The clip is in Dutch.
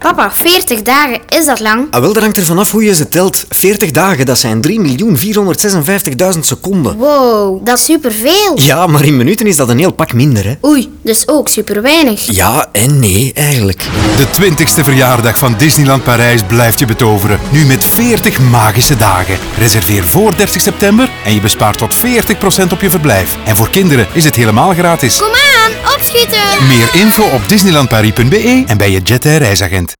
Papa, 40 dagen, is dat lang? Wel, dat hangt er vanaf hoe je ze telt. 40 dagen, dat zijn 3.456.000 seconden. Wow, dat is superveel. Ja, maar in minuten is dat een heel pak minder, hè. Oei, dus ook super weinig. Ja en nee, eigenlijk. De 20ste verjaardag van Disneyland Parijs blijft je betoveren. Nu met 40 magische dagen. Reserveer voor 30 september en je bespaart tot 40% op je verblijf. En voor kinderen is het helemaal gratis. Kom aan, opschieten! Meer info op disneylandparis.be en bij je Jet Air reisagent.